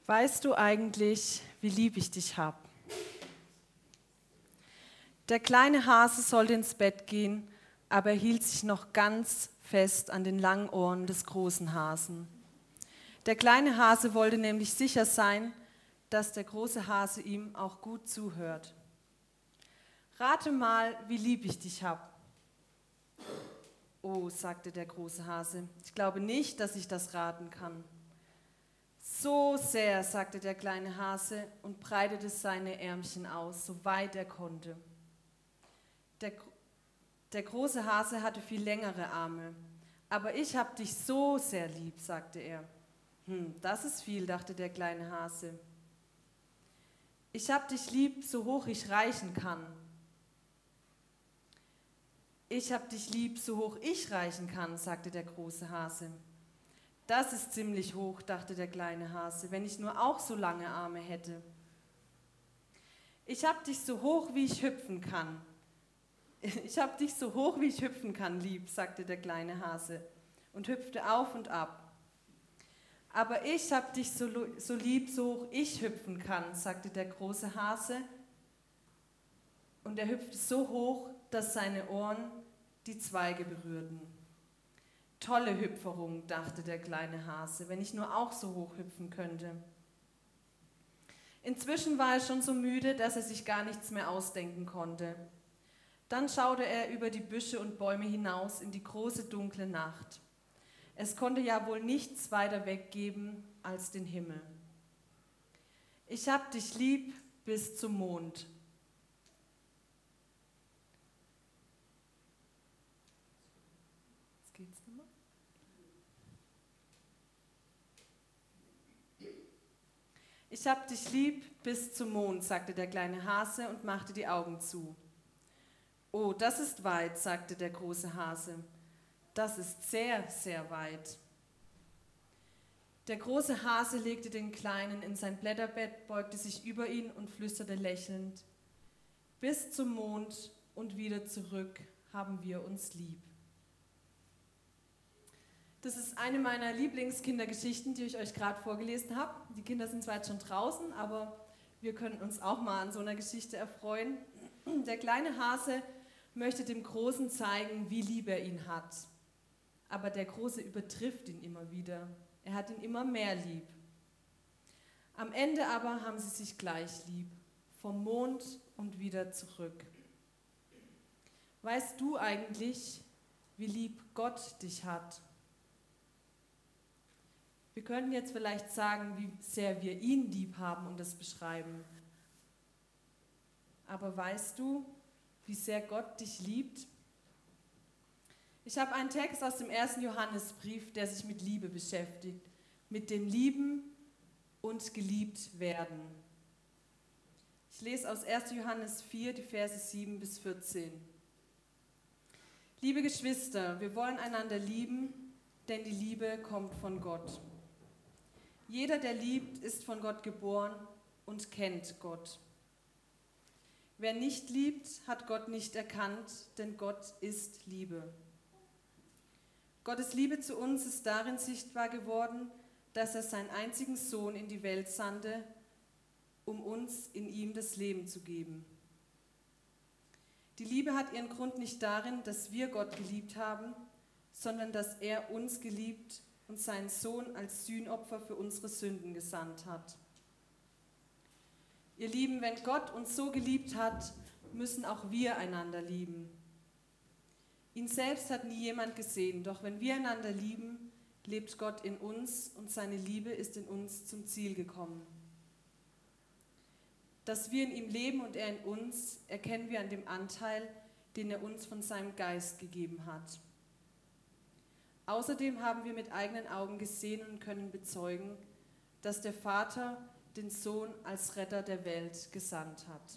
Weißt du eigentlich, wie lieb ich dich hab? Der kleine Hase sollte ins Bett gehen, aber er hielt sich noch ganz fest an den langen Ohren des großen Hasen. Der kleine Hase wollte nämlich sicher sein, dass der große Hase ihm auch gut zuhört. Rate mal, wie lieb ich dich hab. Oh, sagte der große Hase, ich glaube nicht, dass ich das raten kann. So sehr, sagte der kleine Hase und breitete seine Ärmchen aus, so weit er konnte. Der große Hase hatte viel längere Arme. Aber ich hab dich so sehr lieb, sagte er. Das ist viel, dachte der kleine Hase. Ich hab dich lieb, so hoch ich reichen kann. Ich hab dich lieb, so hoch ich reichen kann, sagte der große Hase. Das ist ziemlich hoch, dachte der kleine Hase, wenn ich nur auch so lange Arme hätte. Ich hab dich so hoch, wie ich hüpfen kann. Ich hab dich so hoch, wie ich hüpfen kann, lieb, sagte der kleine Hase und hüpfte auf und ab. Aber ich hab dich so lieb, so hoch ich hüpfen kann, sagte der große Hase. Und er hüpfte so hoch, dass seine Ohren die Zweige berührten. Tolle Hüpferung, dachte der kleine Hase, wenn ich nur auch so hoch hüpfen könnte. Inzwischen war er schon so müde, dass er sich gar nichts mehr ausdenken konnte. Dann schaute er über die Büsche und Bäume hinaus in die große dunkle Nacht. Es konnte ja wohl nichts weiter weggeben als den Himmel. Ich hab dich lieb bis zum Mond. Jetzt geht's nochmal. Ich hab dich lieb bis zum Mond, sagte der kleine Hase und machte die Augen zu. Oh, das ist weit, sagte der große Hase. Das ist sehr, sehr weit. Der große Hase legte den Kleinen in sein Blätterbett, beugte sich über ihn und flüsterte lächelnd: Bis zum Mond und wieder zurück haben wir uns lieb. Das ist eine meiner Lieblingskindergeschichten, die ich euch gerade vorgelesen habe. Die Kinder sind zwar jetzt schon draußen, aber wir können uns auch mal an so einer Geschichte erfreuen. Der kleine Hase möchte dem Großen zeigen, wie lieb er ihn hat. Aber der Große übertrifft ihn immer wieder. Er hat ihn immer mehr lieb. Am Ende aber haben sie sich gleich lieb. Vom Mond und wieder zurück. Weißt du eigentlich, wie lieb Gott dich hat? Wir könnten jetzt vielleicht sagen, wie sehr wir ihn lieb haben und das beschreiben. Aber weißt du, wie sehr Gott dich liebt? Ich habe einen Text aus dem 1. Johannesbrief, der sich mit Liebe beschäftigt. Mit dem Lieben und geliebt werden. Ich lese aus 1. Johannes 4, die Verse 7 bis 14. Liebe Geschwister, wir wollen einander lieben, denn die Liebe kommt von Gott. Jeder, der liebt, ist von Gott geboren und kennt Gott. Wer nicht liebt, hat Gott nicht erkannt, denn Gott ist Liebe. Gottes Liebe zu uns ist darin sichtbar geworden, dass er seinen einzigen Sohn in die Welt sandte, um uns in ihm das Leben zu geben. Die Liebe hat ihren Grund nicht darin, dass wir Gott geliebt haben, sondern dass er uns geliebt und seinen Sohn als Sühnopfer für unsere Sünden gesandt hat. Ihr Lieben, wenn Gott uns so geliebt hat, müssen auch wir einander lieben. Ihn selbst hat nie jemand gesehen, doch wenn wir einander lieben, lebt Gott in uns und seine Liebe ist in uns zum Ziel gekommen. Dass wir in ihm leben und er in uns, erkennen wir an dem Anteil, den er uns von seinem Geist gegeben hat. Außerdem haben wir mit eigenen Augen gesehen und können bezeugen, dass der Vater den Sohn als Retter der Welt gesandt hat.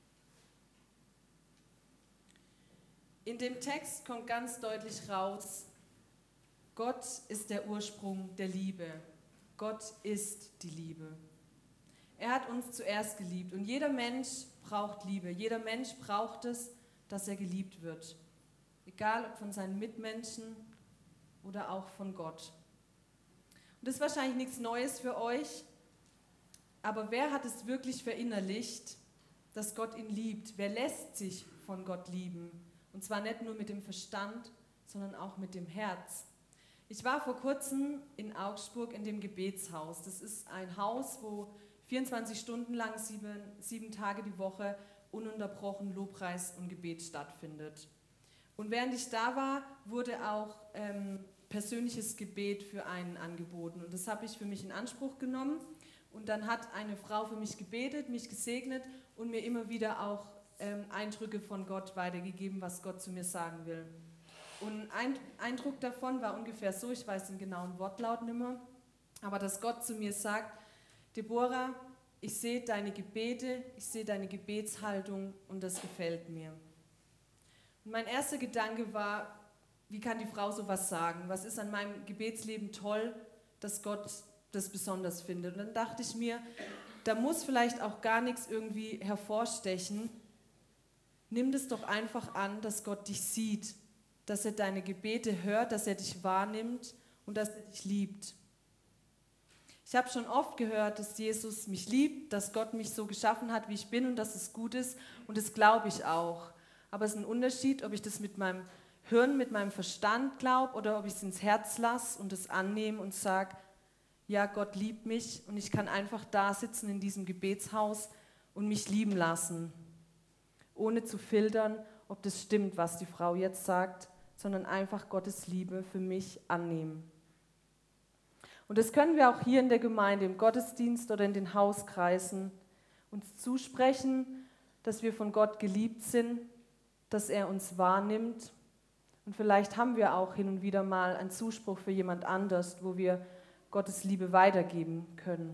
In dem Text kommt ganz deutlich raus, Gott ist der Ursprung der Liebe. Gott ist die Liebe. Er hat uns zuerst geliebt und jeder Mensch braucht Liebe. Jeder Mensch braucht es, dass er geliebt wird. Egal ob von seinen Mitmenschen oder auch von Gott. Und das ist wahrscheinlich nichts Neues für euch, Aber wer hat es wirklich verinnerlicht, dass Gott ihn liebt? Wer lässt sich von Gott lieben? Und zwar nicht nur mit dem Verstand, sondern auch mit dem Herz. Ich war vor kurzem in Augsburg in dem Gebetshaus. Das ist ein Haus, wo 24 Stunden lang, sieben Tage die Woche ununterbrochen Lobpreis und Gebet stattfindet. Und während ich da war, wurde auch persönliches Gebet für einen angeboten. Und das habe ich für mich in Anspruch genommen. Und dann hat eine Frau für mich gebetet, mich gesegnet und mir immer wieder auch Eindrücke von Gott weitergegeben, was Gott zu mir sagen will. Und ein Eindruck davon war ungefähr so, ich weiß den genauen Wortlaut nicht mehr, aber dass Gott zu mir sagt: Deborah, ich sehe deine Gebete, ich sehe deine Gebetshaltung und das gefällt mir. Und mein erster Gedanke war, wie kann die Frau sowas sagen? Was ist an meinem Gebetsleben toll, dass Gott das besonders findet? Und dann dachte ich mir, da muss vielleicht auch gar nichts irgendwie hervorstechen. Nimm das doch einfach an, dass Gott dich sieht, dass er deine Gebete hört, dass er dich wahrnimmt und dass er dich liebt. Ich habe schon oft gehört, dass Jesus mich liebt, dass Gott mich so geschaffen hat, wie ich bin und dass es gut ist, und das glaube ich auch. Aber es ist ein Unterschied, ob ich das mit meinem Hirn, mit meinem Verstand glaube oder ob ich es ins Herz lasse und es annehme und sage, ja, Gott liebt mich und ich kann einfach da sitzen in diesem Gebetshaus und mich lieben lassen, ohne zu filtern, ob das stimmt, was die Frau jetzt sagt, sondern einfach Gottes Liebe für mich annehmen. Und das können wir auch hier in der Gemeinde, im Gottesdienst oder in den Hauskreisen uns zusprechen, dass wir von Gott geliebt sind, dass er uns wahrnimmt. Und vielleicht haben wir auch hin und wieder mal einen Zuspruch für jemand anders, wo wir Gottes Liebe weitergeben können.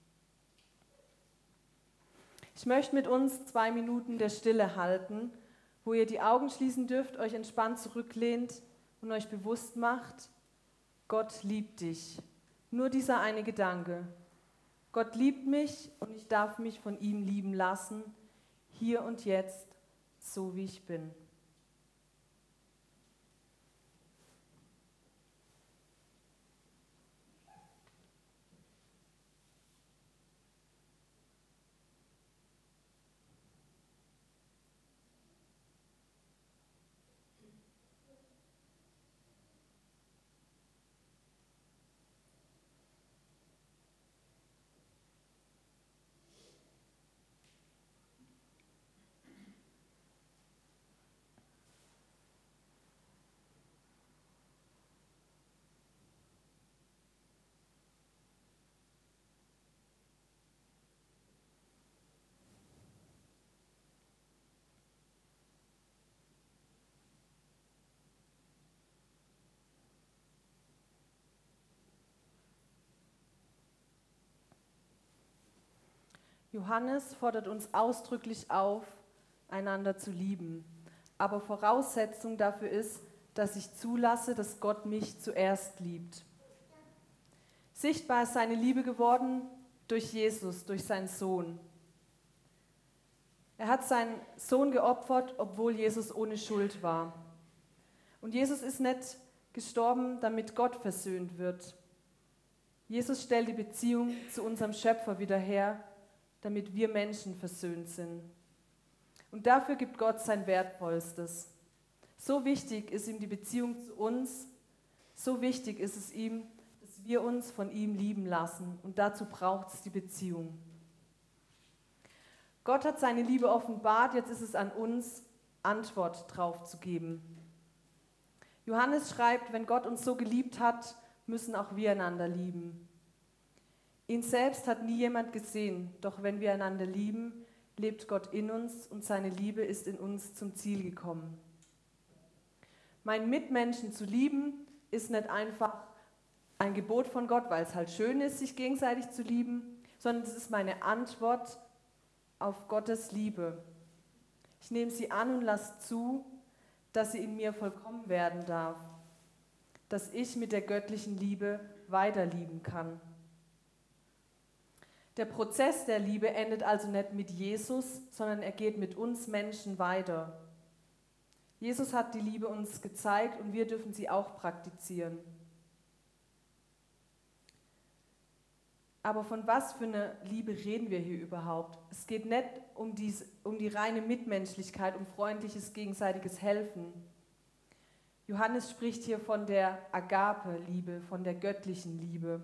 Ich möchte mit uns 2 Minuten der Stille halten, wo ihr die Augen schließen dürft, euch entspannt zurücklehnt und euch bewusst macht, Gott liebt dich. Nur dieser eine Gedanke. Gott liebt mich und ich darf mich von ihm lieben lassen, hier und jetzt, so wie ich bin. Johannes fordert uns ausdrücklich auf, einander zu lieben. Aber Voraussetzung dafür ist, dass ich zulasse, dass Gott mich zuerst liebt. Sichtbar ist seine Liebe geworden durch Jesus, durch seinen Sohn. Er hat seinen Sohn geopfert, obwohl Jesus ohne Schuld war. Und Jesus ist nicht gestorben, damit Gott versöhnt wird. Jesus stellt die Beziehung zu unserem Schöpfer wieder her, damit wir Menschen versöhnt sind. Und dafür gibt Gott sein Wertvollstes. So wichtig ist ihm die Beziehung zu uns, so wichtig ist es ihm, dass wir uns von ihm lieben lassen. Und dazu braucht es die Beziehung. Gott hat seine Liebe offenbart, jetzt ist es an uns, Antwort drauf zu geben. Johannes schreibt, wenn Gott uns so geliebt hat, müssen auch wir einander lieben. Ihn selbst hat nie jemand gesehen, doch wenn wir einander lieben, lebt Gott in uns und seine Liebe ist in uns zum Ziel gekommen. Meinen Mitmenschen zu lieben, ist nicht einfach ein Gebot von Gott, weil es halt schön ist, sich gegenseitig zu lieben, sondern es ist meine Antwort auf Gottes Liebe. Ich nehme sie an und lasse zu, dass sie in mir vollkommen werden darf, dass ich mit der göttlichen Liebe weiterlieben kann. Der Prozess der Liebe endet also nicht mit Jesus, sondern er geht mit uns Menschen weiter. Jesus hat die Liebe uns gezeigt und wir dürfen sie auch praktizieren. Aber von was für einer Liebe reden wir hier überhaupt? Es geht nicht um die reine Mitmenschlichkeit, um freundliches gegenseitiges Helfen. Johannes spricht hier von der Agape-Liebe, von der göttlichen Liebe.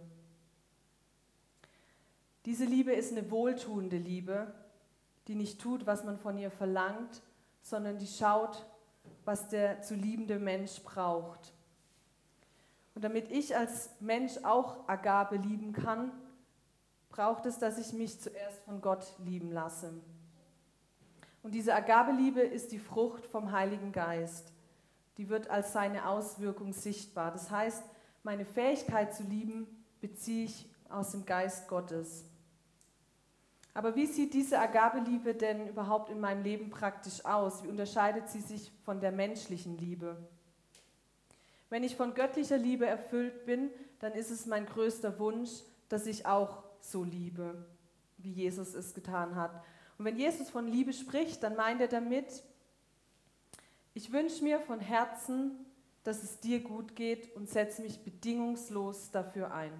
Diese Liebe ist eine wohltuende Liebe, die nicht tut, was man von ihr verlangt, sondern die schaut, was der zu liebende Mensch braucht. Und damit ich als Mensch auch Agape lieben kann, braucht es, dass ich mich zuerst von Gott lieben lasse. Und diese Agape-Liebe ist die Frucht vom Heiligen Geist. Die wird als seine Auswirkung sichtbar. Das heißt, meine Fähigkeit zu lieben, beziehe ich aus dem Geist Gottes. Aber wie sieht diese Agape-Liebe denn überhaupt in meinem Leben praktisch aus? Wie unterscheidet sie sich von der menschlichen Liebe? Wenn ich von göttlicher Liebe erfüllt bin, dann ist es mein größter Wunsch, dass ich auch so liebe, wie Jesus es getan hat. Und wenn Jesus von Liebe spricht, dann meint er damit, ich wünsche mir von Herzen, dass es dir gut geht und setze mich bedingungslos dafür ein.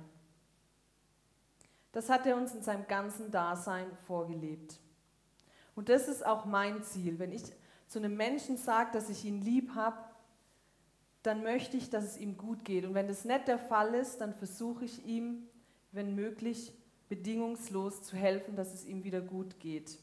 Das hat er uns in seinem ganzen Dasein vorgelebt. Und das ist auch mein Ziel. Wenn ich zu einem Menschen sage, dass ich ihn lieb habe, dann möchte ich, dass es ihm gut geht. Und wenn das nicht der Fall ist, dann versuche ich ihm, wenn möglich, bedingungslos zu helfen, dass es ihm wieder gut geht.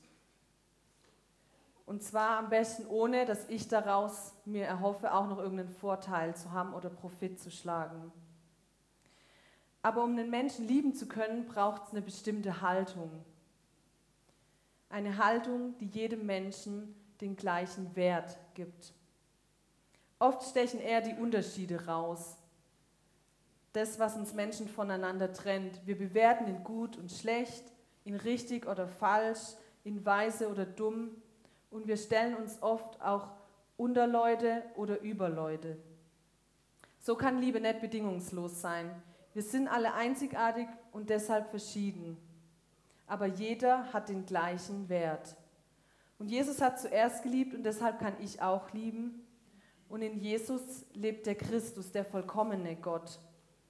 Und zwar am besten ohne, dass ich daraus mir erhoffe, auch noch irgendeinen Vorteil zu haben oder Profit zu schlagen. Aber um einen Menschen lieben zu können, braucht es eine bestimmte Haltung. Eine Haltung, die jedem Menschen den gleichen Wert gibt. Oft stechen eher die Unterschiede raus. Das, was uns Menschen voneinander trennt. Wir bewerten in gut und schlecht, in richtig oder falsch, in weise oder dumm. Und wir stellen uns oft auch unter Leute oder über Leute. So kann Liebe nicht bedingungslos sein. Wir sind alle einzigartig und deshalb verschieden. Aber jeder hat den gleichen Wert. Und Jesus hat zuerst geliebt und deshalb kann ich auch lieben. Und in Jesus lebt der Christus, der vollkommene Gott.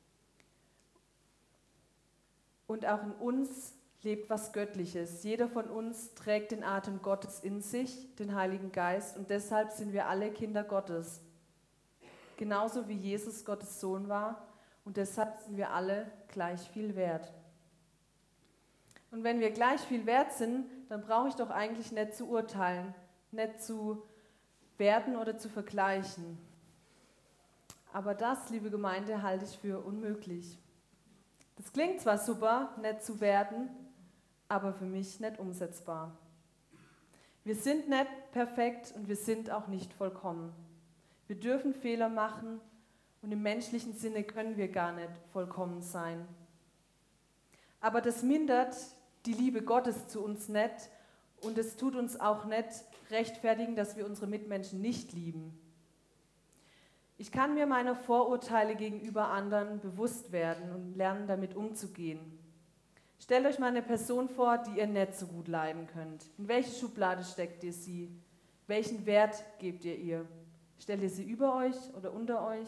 Und auch in uns lebt was Göttliches. Jeder von uns trägt den Atem Gottes in sich, den Heiligen Geist, und deshalb sind wir alle Kinder Gottes. Genauso wie Jesus Gottes Sohn war, und deshalb sind wir alle gleich viel wert. Und wenn wir gleich viel wert sind, dann brauche ich doch eigentlich nicht zu urteilen, nicht zu werten oder zu vergleichen. Aber das, liebe Gemeinde, halte ich für unmöglich. Das klingt zwar super, nicht zu werten, aber für mich nicht umsetzbar. Wir sind nicht perfekt und wir sind auch nicht vollkommen. Wir dürfen Fehler machen und im menschlichen Sinne können wir gar nicht vollkommen sein. Aber das mindert die Liebe Gottes zu uns nicht und es tut uns auch nicht rechtfertigen, dass wir unsere Mitmenschen nicht lieben. Ich kann mir meiner Vorurteile gegenüber anderen bewusst werden und lernen, damit umzugehen. Stellt euch mal eine Person vor, die ihr nicht so gut leiden könnt. In welche Schublade steckt ihr sie? Welchen Wert gebt ihr ihr? Stellt ihr sie über euch oder unter euch?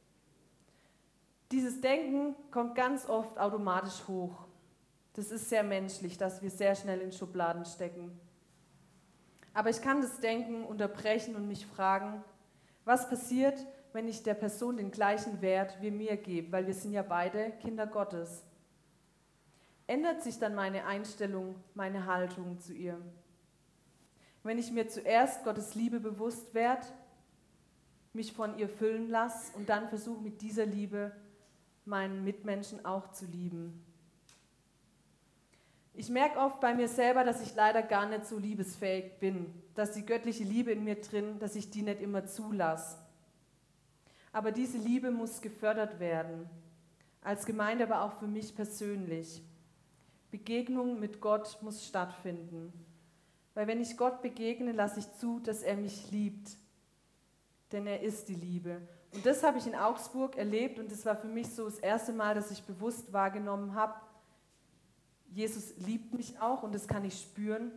Dieses Denken kommt ganz oft automatisch hoch. Das ist sehr menschlich, dass wir sehr schnell in Schubladen stecken. Aber ich kann das Denken unterbrechen und mich fragen, was passiert, wenn ich der Person den gleichen Wert wie mir gebe, weil wir sind ja beide Kinder Gottes. Ändert sich dann meine Einstellung, meine Haltung zu ihr? Wenn ich mir zuerst Gottes Liebe bewusst werde, mich von ihr füllen lasse und dann versuche mit dieser Liebe meinen Mitmenschen auch zu lieben. Ich merke oft bei mir selber, dass ich leider gar nicht so liebesfähig bin, dass die göttliche Liebe in mir drin, dass ich die nicht immer zulasse. Aber diese Liebe muss gefördert werden, als Gemeinde, aber auch für mich persönlich. Begegnung mit Gott muss stattfinden, weil wenn ich Gott begegne, lasse ich zu, dass er mich liebt, denn er ist die Liebe. Und das habe ich in Augsburg erlebt und das war für mich so das erste Mal, dass ich bewusst wahrgenommen habe, Jesus liebt mich auch und das kann ich spüren.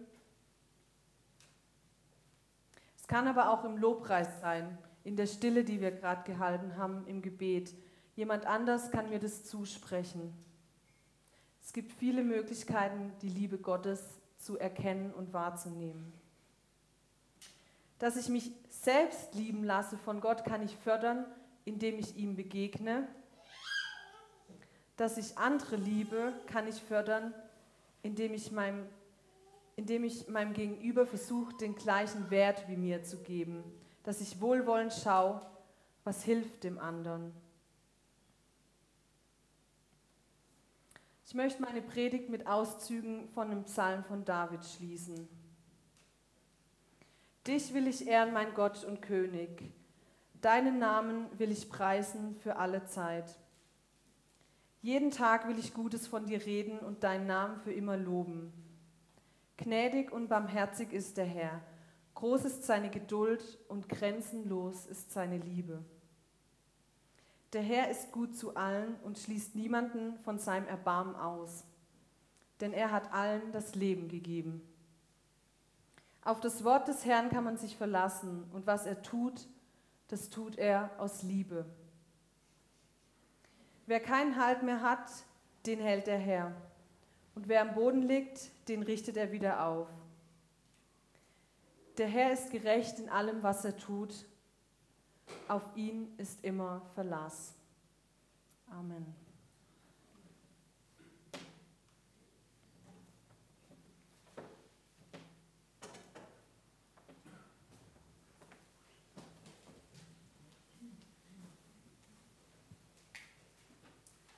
Es kann aber auch im Lobpreis sein, in der Stille, die wir gerade gehalten haben, im Gebet. Jemand anders kann mir das zusprechen. Es gibt viele Möglichkeiten, die Liebe Gottes zu erkennen und wahrzunehmen. Dass ich mich selbst lieben lasse von Gott, kann ich fördern, indem ich ihm begegne. Dass ich andere liebe, kann ich fördern, indem ich meinem Gegenüber versuche, den gleichen Wert wie mir zu geben. Dass ich wohlwollend schaue, was hilft dem anderen. Ich möchte meine Predigt mit Auszügen von einem Psalm von David schließen. Dich will ich ehren, mein Gott und König. Deinen Namen will ich preisen für alle Zeit. Jeden Tag will ich Gutes von dir reden und deinen Namen für immer loben. Gnädig und barmherzig ist der Herr. Groß ist seine Geduld und grenzenlos ist seine Liebe. Der Herr ist gut zu allen und schließt niemanden von seinem Erbarmen aus, denn er hat allen das Leben gegeben. Auf das Wort des Herrn kann man sich verlassen und was er tut, das tut er aus Liebe. Wer keinen Halt mehr hat, den hält der Herr. Und wer am Boden liegt, den richtet er wieder auf. Der Herr ist gerecht in allem, was er tut. Auf ihn ist immer Verlass. Amen.